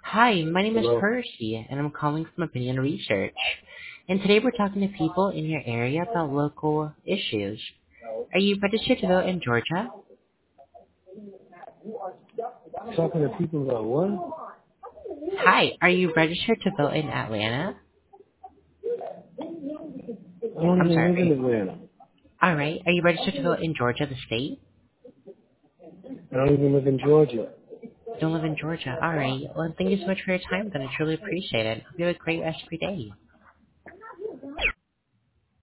Hi, my name is Hello. Percy, and I'm calling from Opinion Research. And today we're talking to people in your area about local issues. Are you registered to vote in Georgia? Talking to people about what? Hi, are you registered to vote in Atlanta? I don't I'm even live in sorry. Atlanta. Alright, are you registered to vote in Georgia, the state? I don't even live in Georgia. Don't live in Georgia. Alright, well thank you so much for your time then. I truly appreciate it. Hope you have a great rest of your day.